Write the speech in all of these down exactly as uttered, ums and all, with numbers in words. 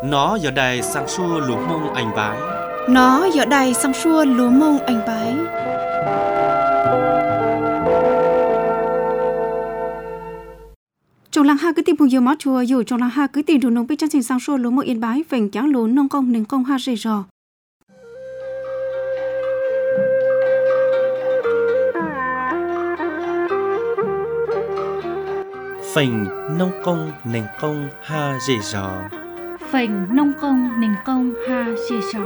Nó giờ đài sang xua lúa mông anh bái. Nó giờ đài sang xua lúa mông anh bái. Trong làng ha cứ tìm phùng nhiều máu chùa dù trong làng ha cứ tìm đủ nông biết chân trình sang xua lúa mông yên bái vành trắng lúa nông công nền công ha rề rò. Phành nông công nền công ha rề rò. Phành nông công nền công ha rề rò.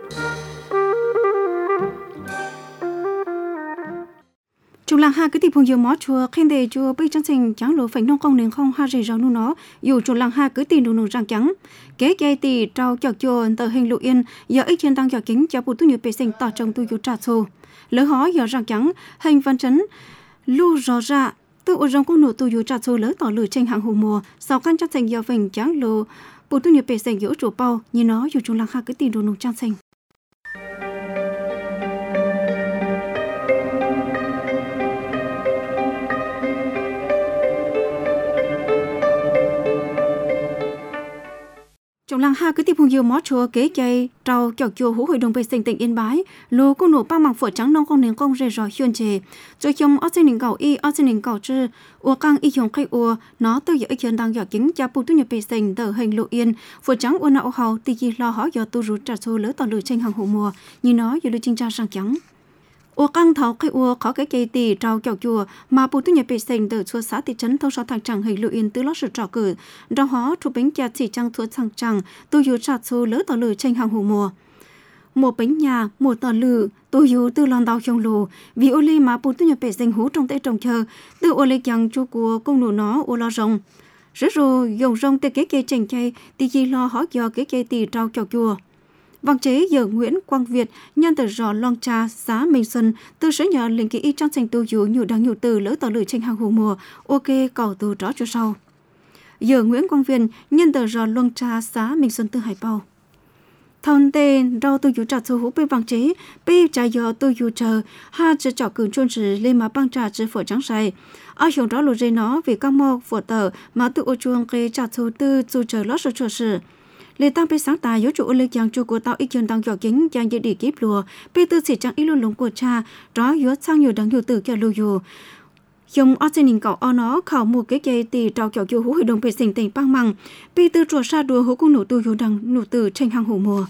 Trong làng ha cứ tìm phùng nhiều máu chùa khen đề chùa biết chân trình trắng lúa phành nông công nền công ha rề rò nu nó dù trong làng ha cứ tìm đủ nông răng trắng kế kế tì trao chọc chùa tờ hình lụ yên giờ ít trên tăng chọc kính cho bộ tu nhiều bề sinh tỏ trong tu dù trà xô lỡ hó giờ răng trắng hình văn chấn lưu rõ ra từ ở trong công nụ tu dù trà xô lỡ tỏ lửa tranh hàng hồ mùa sau căn chân trình giờ phành trắng lúa bộ tu nhiều bề sinh giữa chủ bao như nó dù trong làng ha cứ tìm đủ nông trang sinh. Trong làng ha cứ tiếp hùng nhiều mó chùa kế chay trâu chọc chùa hú hội đồng bề sinh tỉnh Yên Bái lô cô nổ ba mảng phở trắng nông công nền công rề rò hiên chề rồi trong ở trên đỉnh cầu y ở trên đỉnh cầu chư ua căng y hiong khai ua nó từ giờ chân đang giờ kính cha pu tu nhập bề sinh tờ hình lộ yên phở trắng ua nạo hào tì gì lo hỏi giờ tu rút trả số lỡ tỏ lửa tranh hàng hộ mùa như nó giờ lưu trinh tra sang trắng ua căng tháo khai ua khó cái cây tì trâu chọc chùa mà pu tu nhập bề sinh tờ xua xã thị trấn thông sáu thằng chẳng hình lộ yên từ lót sự trò cử rau hó chụp bánh chả chỉ trăng thua thằng chẳng tu dù trả số lỡ tỏ lửa tranh hàng hộ mùa một bánh nhà một tỏ lử tôi dù từ lon đào trong lù vì ô lê mà pu tu nhập bề sinh hú trong tay trồng chờ từ ô lê chẳng chu của công nụ nó ô lo rồng rất rồi dòng rồng tê kế kê chành chay tì gì lo hỏi giờ kế kê tì trâu chọc chùa vàng chế giờ Nguyễn Quang Việt nhân từ rò Long Cha xã Minh Xuân từ sở nhà linh kỹ trong thành tu dụ nhiều đáng nhiều từ lỡ tỏ lửa tranh hàng hồ mùa ok cầu từ đó cho sau giờ Nguyễn Quang Việt nhân từ rò Long Cha xã Minh Xuân từ Hải Bao thôn tên rau tu dụ trà số hú bê vàng chế bê trà giờ tu dụ chờ ha chỉ chọn cường chuyên sử lên mà băng trà chỉ phở trắng say ở chỗ đó lột dây nó vì các mô phở tờ mà tự ô chuông kê trà số tư dù chờ lót số chờ sử lê tăng bê sáng tài yếu chủ lê chàng chủ của tao ít chân tăng giỏ kính chàng dễ đi kíp lùa bê tư sĩ chàng ít luôn lúng của cha đó yếu sang nhiều đáng nhiều từ kia lưu dù dòng ở trên đỉnh cậu ở nó khảo một cái cây tì trào kiểu chủ hú hội đồng vệ sinh tỉnh băng măng bê tư chùa sa đùa hú cung nổ tu dù đằng nổ từ tranh hàng hổ mùa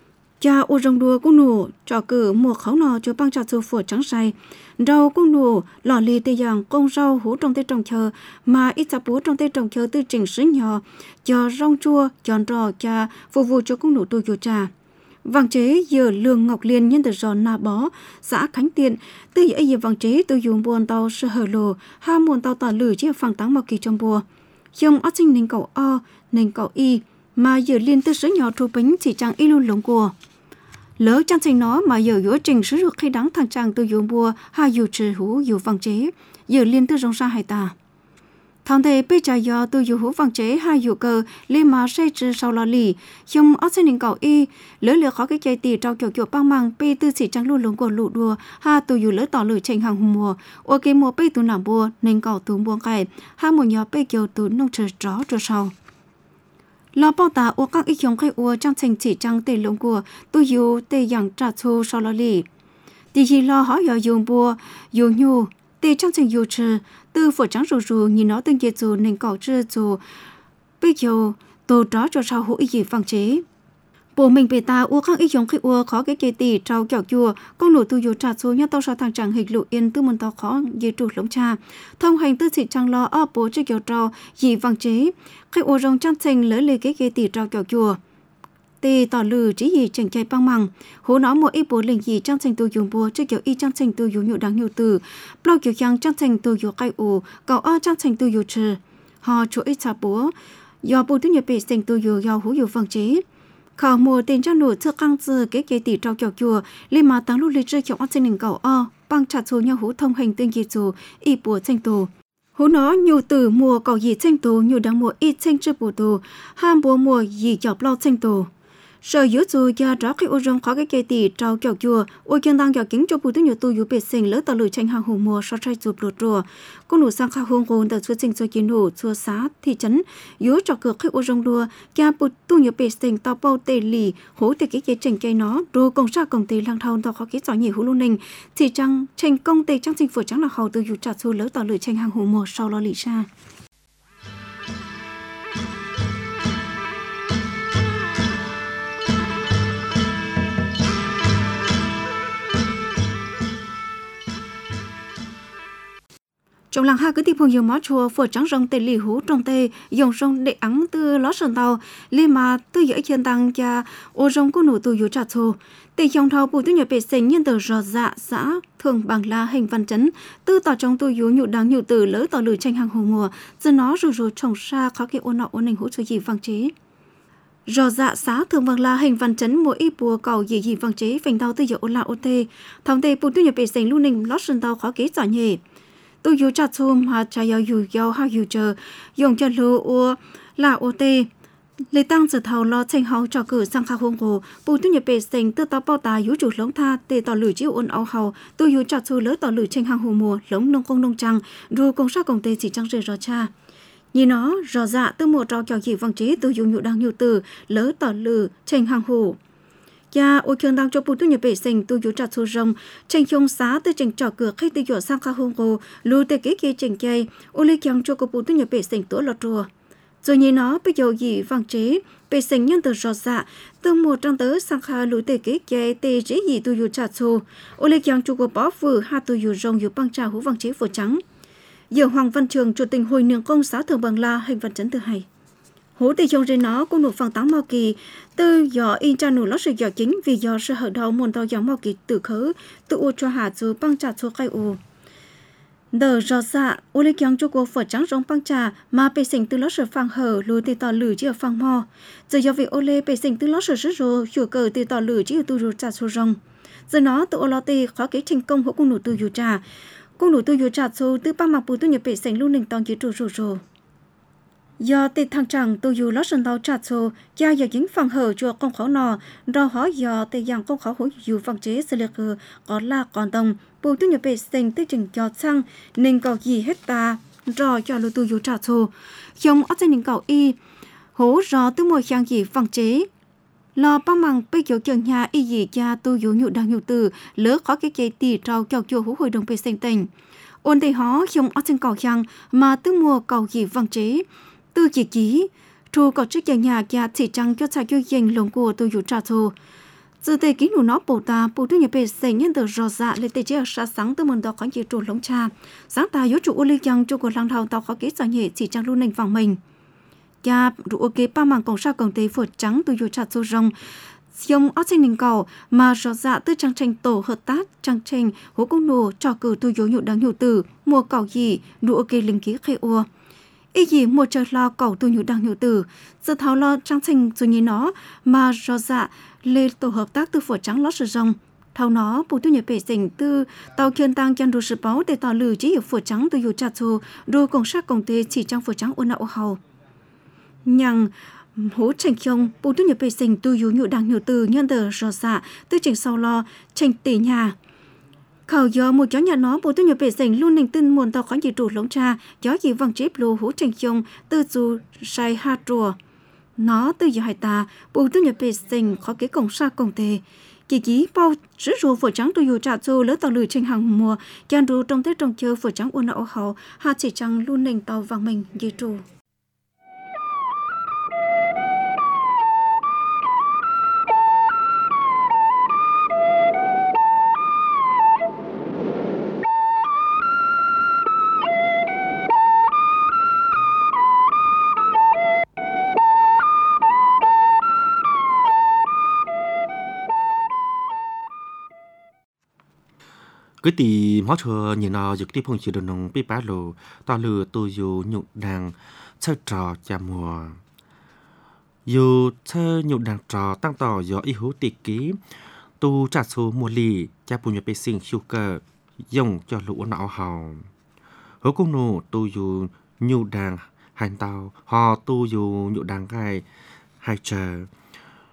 cha ô rồng đùa cung nổ trò cử mùa khấu nọ cho băng trà sô phổi trắng say rau cung nổ lò lì tê giang công rau hú trong tê trồng chờ mà ít sạp búa trong tê trồng chờ từ chỉnh sứ nhỏ cho rong chua chọn rò cha phục vụ cho cung nổ tu dù trà vàng chế giờ lương ngọc liên nhân từ giòn na bó xã Khánh Tiện từ giờ giờ vàng chế từ dùng buồn tàu sơ hở lồ ha muôn tàu tả lử chia phẳng táng mọc kỳ trong bùa dòng ớt sinh nền cầu o nền cầu y mà giờ liên từ sứ nhỏ trù bánh chỉ chẳng y luôn lồng của lỡ trang trình nó mà giờ giữa trình sứ được khi đáng thằng chàng từ dùng bùa ha dù trừ hú dù vàng chế giờ liên từ rong ra hải tà thằng thề bây giờ giờ từ dù hú vàng chế hai dù cờ lên mà xây trừ sau lò lì trong ớt sinh nền cầu y lỡ lỡ khó cái cây tì trao kiểu kiểu băng măng bê tư chỉ trắng luôn lồng của lụ đùa ha từ dù lỡ tỏ lửa tranh hàng mùa ok mùa bê từ nằm bùa nền cầu từ buông cày ha một nhỏ bê kiểu từ nông trời rõ cho sau lò bao tà ô các ít giống khai ô trong thành chỉ trăng tê lông của tôi dù tê yang trả thô sau lò lì thì gì lo hỏi giờ dùng bùa dùng nhu tê trong thành dù trừ từ phở trắng rù rù nhìn nó từng kết dù nên cỏ trừ dù bây giờ tôi đó cho sau hữu ý gì vàng chế bộ mình bề ta ô các ít giống khai ô khó cái cây tì trao kẹo chùa con nổ tôi dù trả số nhá tao sao thằng chẳng hình lụ yên từ một tao khó dây trụ lống cha thông hành tư chỉ trăng lo ở bố chơi kẹo trao gì vàng chế khai ô rong trong thành lỡ lê cái cây tì trao kẹo chùa tì tỏ lử chỉ gì chẳng chạy băng măng hố nó một ít bố linh gì trong thành tôi dùng bùa chơi kiểu y trong thành tôi dùng nhiều đáng nhiều từ bao kiểu giang trong thành tôi dùng cây ủ cậu ở trong thành tôi dùng trừ họ chỗ ít sạp búa do bố tôi nhập bể thành tôi dùng do hú dùng vàng chế khảo mùa tiền cho nổ thưa căng dư cái cây tì trao kẹo chùa lên mà tăng lúc lịch chơi kiểu ăn sinh đình cậu o băng chặt số nhau hú thông hành tương gì dù y bùa tranh tù hú nó nhiều từ mùa cậu gì tranh tù nhiều đáng mùa ít tranh chưa bùa tù ham bùa mùa gì chọc lo tranh tù Sở yếu dù do đó khi ô rong khó cái cây tỷ trao kiểu chùa, ô chân đang kiểu kính cho bùi tư nhiều tu yếu bệt sinh lỡ tờ lử tranh hàng hồ mùa so trai chụp lột rùa. Cô nụ sang khá hương gồm tờ xuất sinh cho kiến hổ chùa xá thị trấn, yếu cho cửa khi ô rong đùa, kia bùi tu nhiều bệt sinh tàu bao tê lì, hố tê cái cây tranh cây nó, đồ công sa công tê lang thao tàu khó cái giỏi nhỉ hú lưu ninh, thì chăng tranh công tê trang sinh phổ trắng là hầu từ yếu trả xu lỡ tờ lử tranh hàng hồ mùa sau lo lì xa. Trong làng hai cứ tìm phong nhiều mó chùa phở trắng rong tê lì hú trong tê dùng rong để ắng từ ló sơn tàu lê mà từ giữa chân tăng cha ô rong cô nụ từ yếu trả thù tê dòng thầu bùi tư nhập bể sinh nhân tờ rò dạ xã thường bằng la hình văn chấn từ tỏ trong tôi yếu nhụ đáng nhụ từ lỡ tỏ lử tranh hàng hồ mùa giờ nó rồi rồi trồng xa khó cái ô nọ ô nành hú cho gì vang chế rò dạ xã thường bằng la hình văn chấn mỗi ít bùa cầu gì gì vang chế phành tàu từ giữa ô la ô tê thòng tê bùi tư nhập bể sinh lưu ninh ló sơn tàu khó kế giỏi nhỉ tôi yêu chặt xôm hà cha yêu yêu yêu ha yêu chờ dùng cho lúa ô là ô tê lấy tăng giờ thầu lo tranh hậu cho cử sang khá hông hồ bùi tôi nhập bể sinh từ tàu bao tà yêu chủ lống tha tê tàu lử chiếu ôn áo hậu tôi yêu chặt xô lỡ tàu lử tranh hàng hồ mùa lống nông công nông trăng rồi công sát công tê chỉ trăng rời rõ cha nhìn nó rõ dạ từ một trò kiểu gì vang chế tôi yêu nhụ đang nhụ từ lỡ tàu lử tranh hàng hồ cha ô trường đang cho bùi tu nhập bể sinh tu yếu chặt số rồng tranh chung xá từ tranh trò cửa khi từ yếu sang khá hông hồ lưu tê kế kia tranh chay ô lê kiang cho cô bùi tu nhập bể sinh tổ lọt rùa rồi nhìn nó bây giờ gì vang chế bể sinh nhân từ rõ dạ từ một trong tớ sang khá lưu tê kế chay tê chế gì tu yếu chặt số ô lê kiang cho cô bó vừa hai tu yếu rồng yếu băng trà hú vang chế phổ trắng giờ Hoàng Văn Trường chủ tình hồi nương công xã thường bằng la hình văn chấn từ hay hố tê trong trên nó cũng nụ phẳng tám màu kỳ từ gió in cha nụ lót sự gió chính vì gió sự hở đầu môn tàu gió màu kỳ tự khứ tự ô cho hạ dù băng trà số cây ô đờ gió dạ ô lê kiang cho cô phở trắng rong băng trà mà bề sinh từ lót sự phẳng hở lùi tê tỏ lử chỉ ở phẳng mò giờ gió vì ô lê bề sinh từ lót sự rứt rô chủ cờ tê tỏ lử chỉ ở tu rô trà số rong giờ nó tự ô lót tê khó kế thành công hỗ cung nụ tu dù trà cung nụ tu dù trà số từ ba mặt bùi tu nhập bề sinh lưu nình tòng chỉ trù rô rô do tê thằng chẳng tôi dù lót sân tàu chặt số cha giờ chính phần hở chùa công khẩu nọ rồi hỏi do tê giang công khẩu hữu dù phần chế xử liệt hờ có là còn đồng bùi tu nhập bể sinh tê chừng cho xăng nên cầu gì hết ta rồi cho lô tu dù chặt số dòng ở trên những cầu y hố rõ từ mùa khang gì phần chế lo băng bằng bây giờ trường nhà y gì cha tu dù nhụ đang nhụ từ lỡ khó cái chế tì trao cho chùa hữu hội đồng bể sinh tình ôn tê hó dòng ở trên cầu khang mà từ mùa cầu gì phần chế từ chỉ ký trù có chức nhà nhà kia chỉ trăng cho sai cho dành lòng của tôi dù trả thù từ tây ký nụ nó bổ ta bổ tu nhập bể xây nhân từ rõ dạ lên tây chế sa sáng từ mần đó có nhiều trù lông cha sáng ta yếu chủ ô ly chăng cho cuộc lang thao tàu khó kế giải nhẹ chỉ trăng luôn nành vàng mình cha đủ ok ba mảng cổng sa cổng tây phượt trắng tôi dù trả thù rong dòng ở trên nền cầu mà rõ dạ từ trang tranh tổ hợp tác trang tranh hố công nô trò cử tôi dù nhụ đáng nhụ từ mùa cầu gì đủ ok linh ký khai ô ý gì một trời lo cầu tôi nhủ đang nhủ từ giờ tháo lo trang trình rồi nhìn nó mà rõ dạ lên tổ hợp tác từ phở trắng lót sử rong tháo nó bù tôi nhập bể sinh từ tàu kiên tăng chăn đồ sự báo để tàu lử chỉ hiểu phở trắng tôi dù chặt xô đôi công sát công tê chỉ trang phở trắng ôn ảo hầu nhằng hố tranh không bù tôi nhập bể sinh tôi dù nhủ đang nhủ từ nhân tờ rõ dạ từ trình sau lo tranh tỷ nhà khẩu gió một chó nhà nó bố tôi nhập bể dành luôn nình tin muôn tàu khó gì trụ lống cha gió gì văng chếp lô hú tranh chông từ dù sai ha trùa nó từ giờ hai ta bố tôi nhập bể dành khó kế cổng xa cổng tề kỳ ký bao rứ rùa phở trắng tôi dù trả dù lỡ tàu lử tranh hàng mùa chan rù trong tết trong chơi phở trắng ôn ảo hậu hạ chỉ trăng luôn nình tàu vàng mình dây trù cứ tì mót thừa nhìn nó dục tí phong chỉ đồ nông bí bá lù to lừa tôi dù nhục đàng chơi trò chà mùa dù chơi nhục đàng trò tăng tỏ do ý hữu tì ký tu trả số mùa lì cha bùn nhập bê sinh siêu cờ dùng cho lũ nọ hào hữu công nụ tôi dù nhục đàng hành tàu họ tu dù nhục đàng gai hai chờ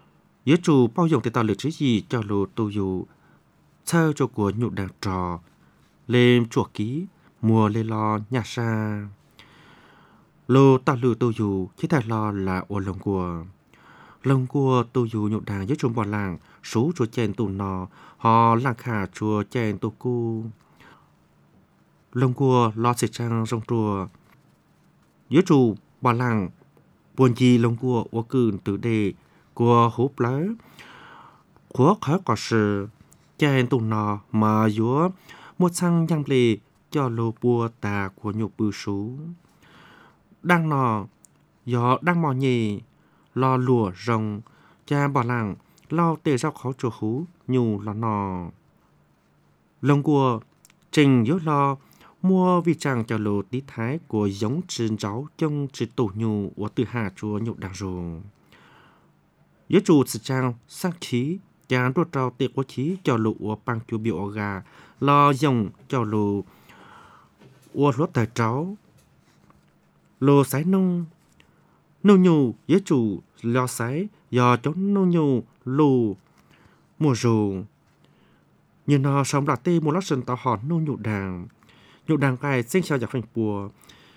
Yếu chủ bao dùng để tạo lực trí gì cho lô tu dù thơ cho của nhụ đàn trò lên chuột ký mùa lê lo nhà xa. Lô tạo lự tu dù khi thật lo là ô lông của. Lông của tu dù nhụ đàn với chúng bọn làng số chùa chèn tù nò họ làng khả chùa chèn tù cu. Lông của lo xịt trang trong chùa. Với chủ bọn làng buồn gì lông của ô cừn tử đề của hốp lá của khá có sự chèn tù nò mà dúa một xăng nhang lề cho lô bùa tà của nhục bư sú. Đang nò, gió đang mò nhì, lo lùa rồng, cha bỏ làng, lo tê rau khó chùa hú, nhù lo nò. Lông của trình yếu lo, mua vi trang cho lô tí thái của giống trinh cháu trong trì tổ nhù của từ hạ chùa nhục đàng rồng. Yếu chủ sự trang sang khí, cha đốt trao tê của khí cho lô của băng chùa biểu gà, lo dòng cho lô của lốt tài cháu. Lô sái nông nô nhù yếu chủ lo sái do chốn nô nhù lù mùa rù. Nhưng nó sống là tê một lát sân tao hòn nô nhụ đàng. Nhụ đàng cài sinh sao giặc phành bùa.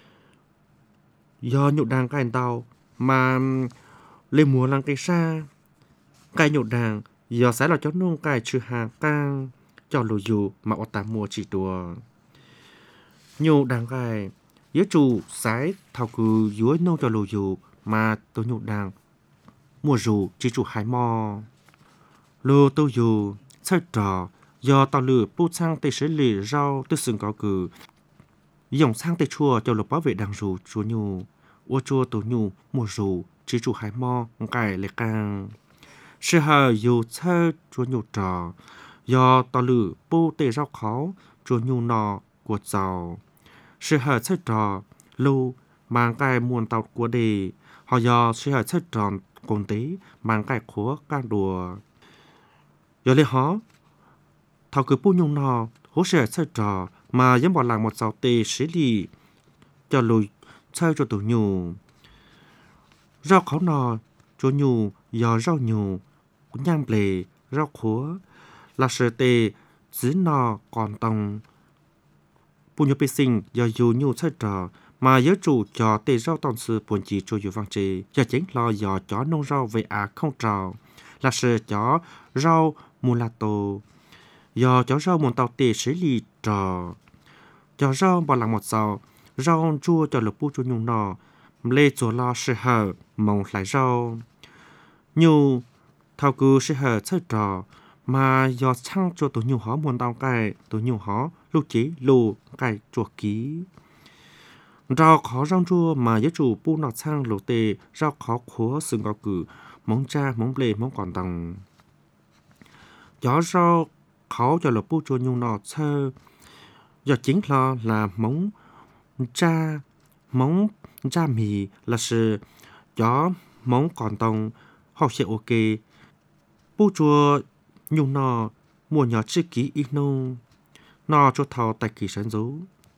Do nhụ đàng cài tao mà lên mùa lăng cây xa. Cài nhụ đàng do sái là chốn nông cài trừ hàng cang cho lù dù mà ở tà mùa chỉ đùa. Nhụ đàng cài yếu chủ sái thảo cử dưới nông cho lù dù mà tôi nhụ đàng mùa dù chỉ chủ hải mò. Lô tôi dù chơi trò do tao lử bút sang tây sấy lì rau tư sừng có cử dòng sang tây chua cho lục bảo vệ đàng dù chúa nhù ô chua tôi nhù mùa dù chỉ chủ hải mò cải lệ càng sự hờ dù chơi chúa nhù trò do tao lử bút tây rau khó chúa nhù nọ của giàu sự hờ chơi trò lưu mang cái muôn tàu của đề họ do sự hờ chơi tròn công tế mang cái khóa càng đùa do lấy họ thảo cứ bu nhung nọ hỗ trợ chơi trò mà giống bỏ làng một sáu tê xử lý cho lùi chơi cho tụi nhù rau khó nọ cho nhù do rau nhù nhang lề rau khóa là sự tê giữ nọ còn tông bu nhù bê sinh do dù nhù chơi trò mà giới chủ cho tê rau tòn sư buồn chỉ cho dù văn trì cho chính lo do chó nông rau về à không trào là sự chó rau mulato do chó rau muốn tàu tê xử lý trò cho rau bỏ lặng một sao rau chua cho lục bu chua nhung nọ lê chỗ lo sự hở mong lại rau nhu thao cứ sự hở chơi trò mà do chăng cho tổ nhu họ muốn tàu cài tổ nhu họ lúc chỉ lù cài chuột ký rau khó rau chua mà giới chủ bu nọ sang lục tê rau khó khóa sừng có cử mong cha mong lê mong còn tầng chó rau khó cho lục bu chua nhung nọ chơi do chính lo là móng cha móng cha mì là sự chó móng còn tông học sẽ ok bu chua nhung nọ mua nhỏ chi ký ít nông nọ cho thầu tại kỳ sản dấu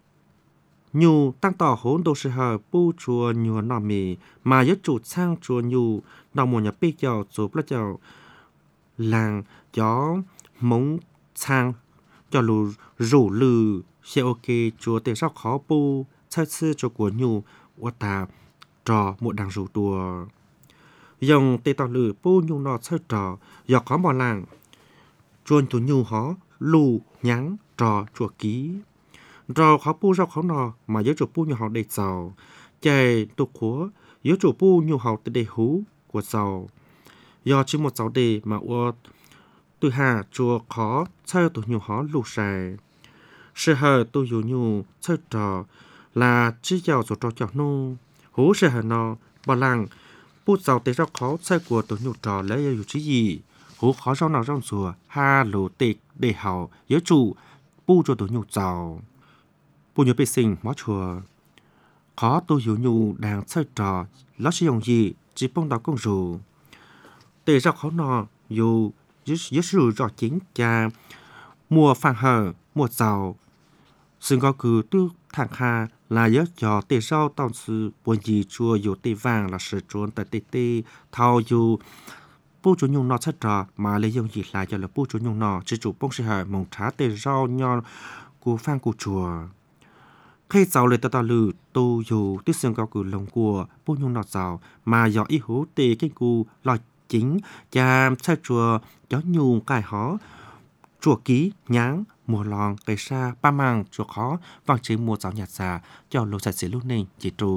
nhu tăng tỏ hỗn đồ sự hờ bu chua nhua nọ mì mà giới chủ sang chua nhu nọ mua nhỏ bê chào chụp là chào làng chó móng sang cho lù rủ lừ sẽ ok chúa tề sao khó bu chơi sư cho của nhu ô ta trò một đằng rủ đùa dòng tề tỏ lừ bu nhu nọ chơi trò do có bỏ làng chuồn thủ nhu hó lù nhắn trò chùa ký trò khó bu rau khó nọ mà giới chủ bu nhu họ đầy giàu chạy tục khúa giới chủ bu nhu họ tới đầy hú của giàu do chỉ một giàu đề mà ô từ hà chùa khó chơi tụi nhu họ lù xài sự hờ tôi dù nhu chơi trò là chỉ giàu rồi trò chọc nô hú sự hờ nọ bỏ làng bút giàu tế rau khó chơi của tụi nhu trò lấy dù chứ gì hú khó rau nào rau rùa ha lù tịch để hào nhớ chủ bu cho tụi nhu giàu bu nhớ bê sinh mó chùa khó tôi dù nhu đang chơi trò nó sử dụng gì chỉ bông đào công rù tế rau khó nọ dù dưới sự rõ chính cha mùa phàng hờ mùa giàu xưng có cứ tư thẳng hà là nhớ cho tê rau tao sư buồn gì chua dù tê vàng là sự trốn tại tê tê thao dù bố chủ nhung nó chất trò mà lấy dùng gì lại cho là bố chủ nhung nó chỉ chủ bông sẽ hỏi mong trả tê rau nhon của phan của chùa khi giàuเลยตตลือตูอยู่ที่เสียงเก่าคือลงกัวผู้ยงนอดเจ้ามาหยออีหูเตกินกูลอยchính จามใช่จัวย้อนยุงกายหอจัวกี้ยั้งมัวลองไปซาป้ามังจัวขอฟังชื่อมัวเจ้าหยาดซาเจ้าโลใส่เสียลูกหนึ่งจีตู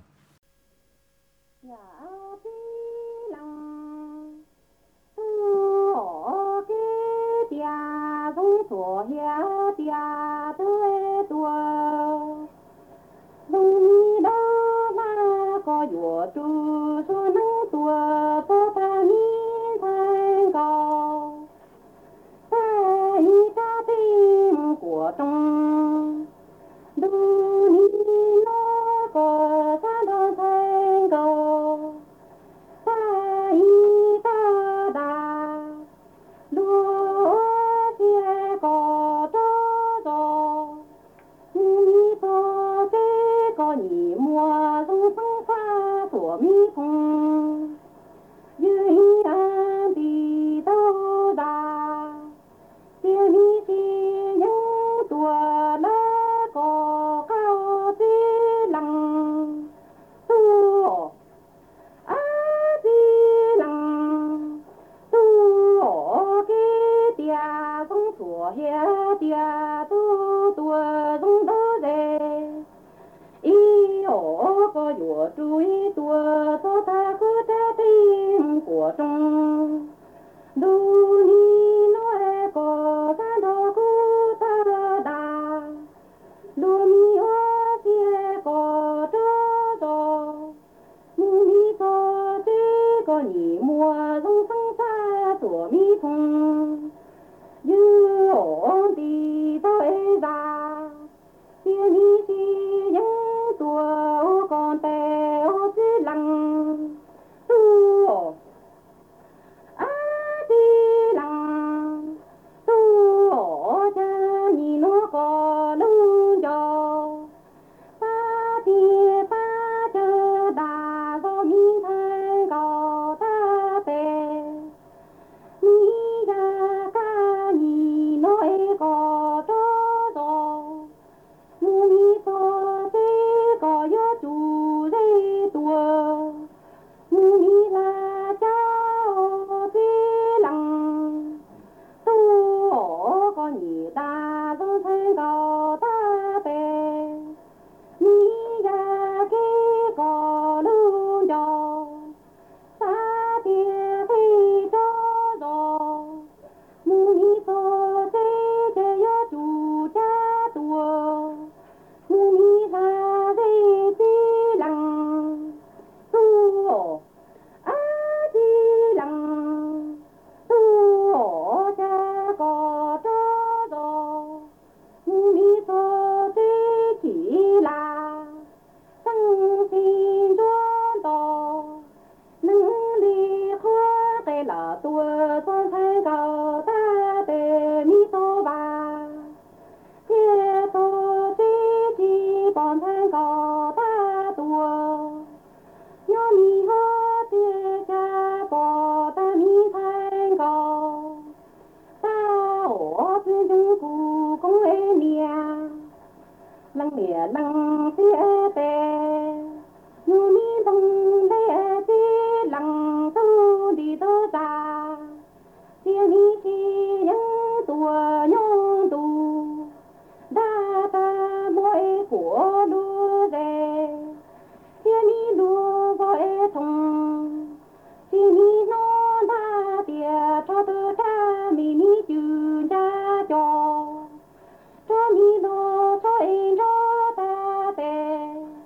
左下点对多，农民的那个月主说能多，不怕民太高，在一家病国中，农民那个山头太高，在一个大路。你莫从风发做蜜蜂，云阳的豆大，别你心有多那个高的浪，多啊的浪，多给爹从左下爹多多从头在。一有个月主一多，做他个在定国中，路里那个山头古大大，路米我些个这着，木米做这个泥莫从生沙做米虫，有的到一啥，别你的人。多con té ô chỉ lăng tu á đi lăng tu cha nhìn nó có lưng cho ta đi ta chờ đà do mi thay gò ta về mi ra ca nhìn nó có cho rồi mi có có gió chủ dây tua mi là cháu đi lăng tu có nhị ta do thấy gò ta về mi ra cái có lưu cho ta tiền thì cho rồi mi có dây để gió chủ cha tua mi ra lăng mía lăng tía tè nu mi bông tè tía lăng tu đi tu ta tía mi chi những tua nhung tu đa ta mỗi của lu về tía mi lu gọi thùng tía mi nó đa tía cho tu cha mi mi chư cha cho cho mi lo cho em cho ta về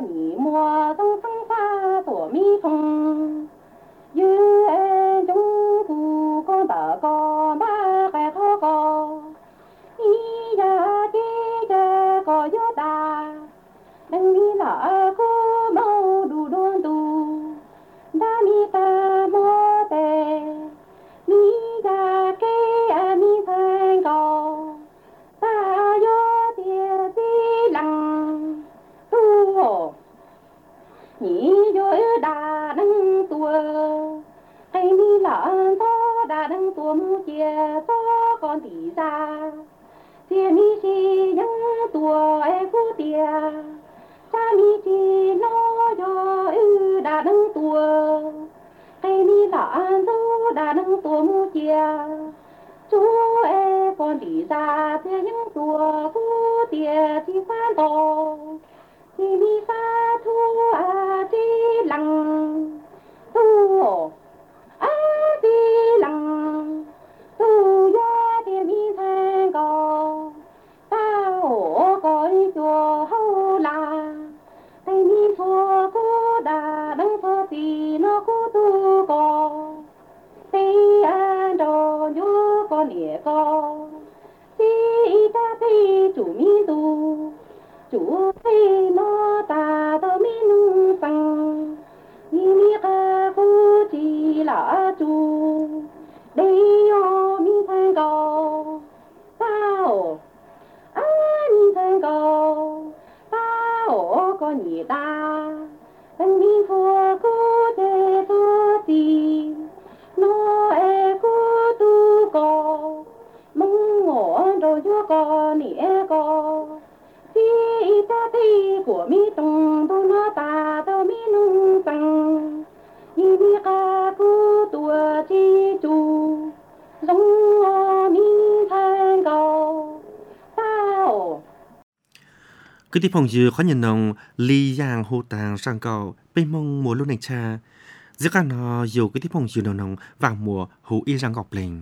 你莫东风沙躲蜜蜂，有爱中不光大高马还好高，一呀一呀高又大，等你那个毛路乱多，那你把莫得，你呀给啊你参高。你有大能多，哎你懒多大能多木结做干地沙，姐你是人多哎不爹，啥你是老有大能多，哎你懒多大能多木结，做哎干地沙这人多不爹去翻到。你咪发土啊的浪，土啊的浪，土呀的咪山高，大我个脚好啦，对你错过大能错的那个土高，对岸着有个年高，对家对住民多。主飞那大到米农生，你米个不记拉住，得要米参高，大哦，啊米参高，大哦个你大，等米佛古在做地，那爱古都高，梦我着有个年高。一家的国米东东那大到米农生，一米个不多记住，容我米参高，大哦。 Cứ tiếp phong dư khó nhìn nông Lý Giang Hồ Tàng sang cầu bên mông mùa lúc này cha. Giữa các nó dù cứ tiếp phong dư nông nông vàng mùa hữu y răng ngọc lệnh.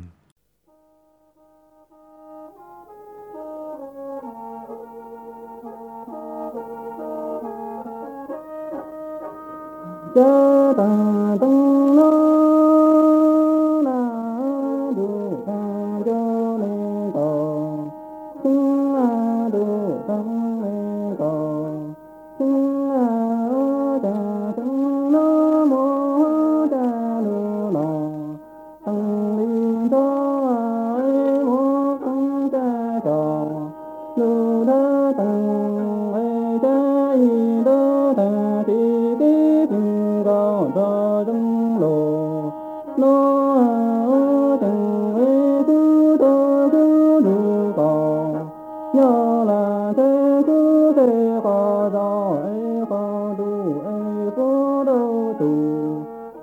Cha ta tung lo na du ta cho lên cầu, xin a du ta lên cầu, xin a o ta tung lo mo ta lu lo, tăng linh cho ai mo không cha cho, lu ta tăng ai cha y do ta ti ti có cho trong lò nó ở chẳng ấy cứ tôi cứ đủ có nhớ là thế cứ thế có cho ấy có đủ ấy có đâu đủ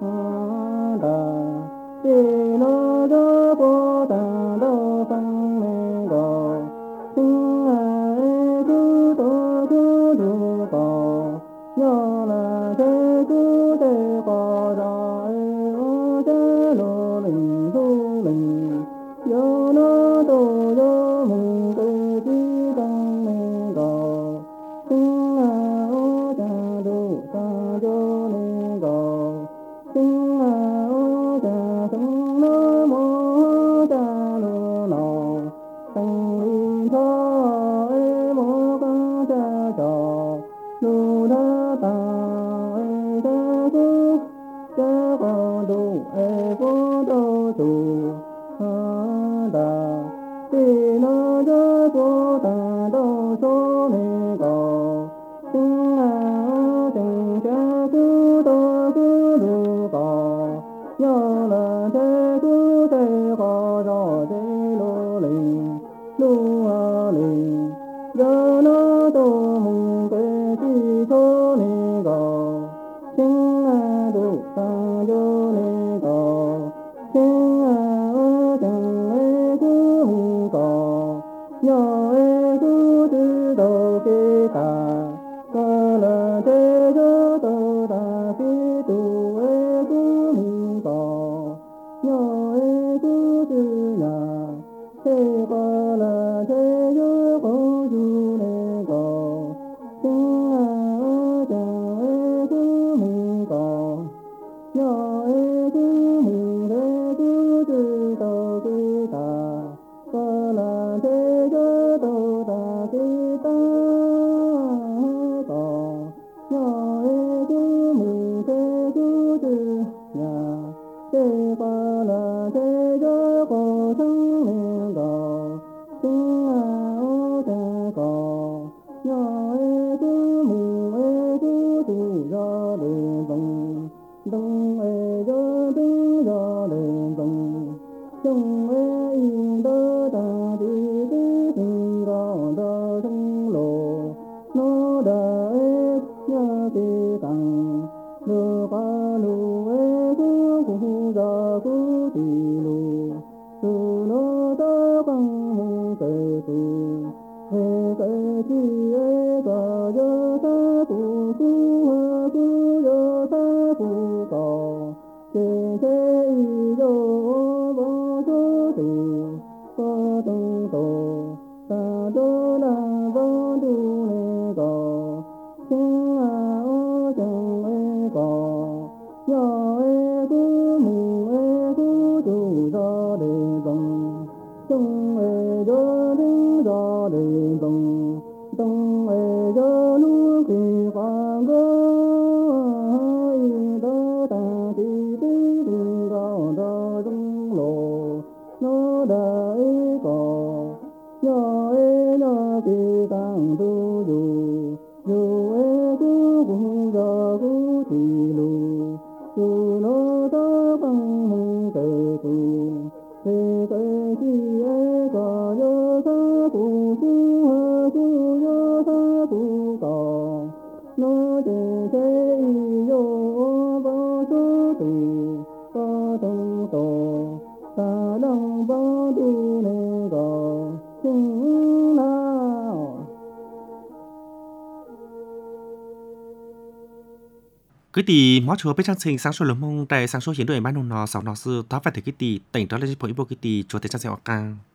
ta chỉ nó cho có ta đâu phân mê có xin ai cứ tôi cứ đủ có nhớ là thế cứ thế có rồi ở thế lo linh thu linh nhớ nó tôi nhớ mừng cái chỉ tăng lên có xin là ở cha đủ ta cho lên có xin là ở cha sống nó mô cha lo nó tăng linh cho ấy mô con cha cho lu đa ta ai ta cứ cha con đủ ai vô đâu đủ ha đà đi nó cho vô ta đâu số này có xin là tình cha cứ tôi cứ đủ có nhớ là thế cứ thế có rõ thế lô linh lu a linh giờ nó tô mùng cái chi số này có xin a đủ ta cho này có xin a ở chẳng ấy cứ mùng có nhớ ấy cứ từ đầu kia cả có là thế cho tôi ta khi tu ấy cứ mùng có nhớ ấy cứ từ nhà thế có là thế cho có du này có xin a ở chẳng cái chi cả yo ta phụ phụ phụ yo ta phụ cầu chế chế yo vô số tu có tu tu ta đô la vô tu ne cầu chung a ô chung e cầu yo e tu mu e tu tu do de dong chung e do de do de dong dong e do lu ki quang go do ta ti ti ti do do dong lo no da e ko yo e no ki kang tu yu yu e tu gu do gu ti lu tu no do bang hung ke tu thế cái chi e có yo sa pu pu ha pu yo sa pu ko no de se yo ba so tu ba dong to ta long ba du ne go chung na cái tỷ mót chúa bên trang trình sáng số lớn mông tại sáng số hiện đời ban nông nó sáu nó sư tháp phải thấy cái tỷ tỉnh đó là chỉ phổ ibo cái tỷ chúa tới trang trình ở càng